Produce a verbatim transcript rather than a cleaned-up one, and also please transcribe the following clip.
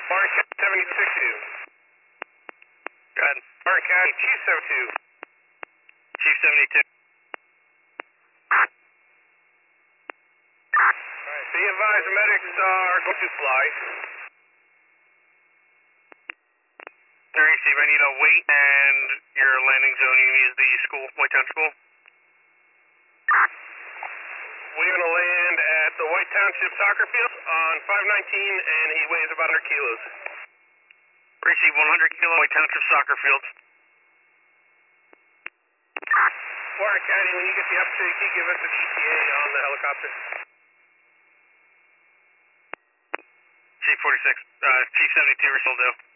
Martin County seventy-six two. Go ahead. Martin County Chief seventy-two. Chief seventy-two. Alright, be advised, medics are going to fly. Receive, I need a weight and your landing zone. You can use the school, White Town School. We're going to land at the White Township soccer field on five nineteen, and he weighs about one hundred kilos. Receive one hundred kilo, White Township soccer field. Warren County, when you get the opportunity, can you give us an E T A on the helicopter? Chief forty-six, uh, Chief seventy-two, Russell,